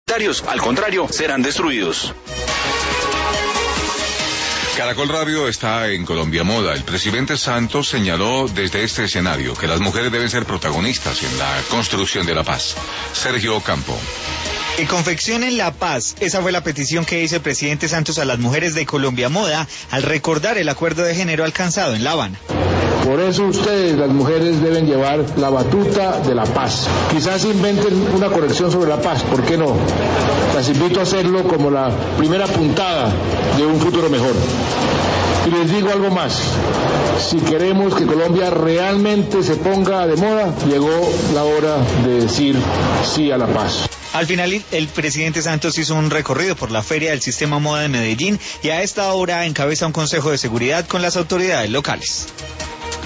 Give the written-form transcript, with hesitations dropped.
Al contrario, serán destruidos. Caracol Radio está en Colombia Moda. El presidente Santos señaló desde este escenario que las mujeres deben ser protagonistas en la construcción de la paz. Sergio Campo. Que confeccionen la paz. Esa fue la petición que hizo el presidente Santos a las mujeres de Colombia Moda al recordar el acuerdo de género alcanzado en La Habana. Por eso ustedes, las mujeres, deben llevar la batuta de la paz. Quizás inventen una colección sobre la paz, ¿por qué no? Las invito a hacerlo como la primera puntada de un futuro mejor. Y les digo algo más, si queremos que Colombia realmente se ponga de moda, llegó la hora de decir sí a la paz. Al final, el presidente Santos hizo un recorrido por la Feria del Sistema Moda de Medellín y a esta hora encabeza un consejo de seguridad con las autoridades locales.